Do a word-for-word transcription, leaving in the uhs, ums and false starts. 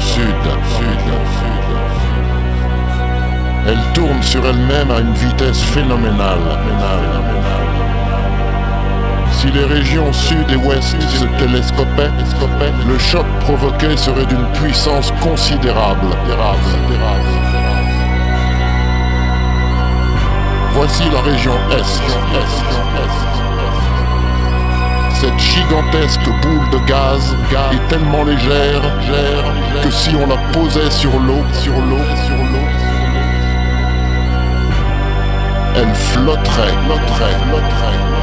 sud, sud, sud. Elle tourne sur elle-même à une vitesse phénoménale. Si les régions sud et ouest se télescopaient, le choc provoqué serait d'une puissance considérable. Voici la région est. Cette gigantesque boule de gaz est tellement légère que si on la posait sur l'eau, sur l'eau, sur l'eau, elle flotterait, flotterait, flotterait.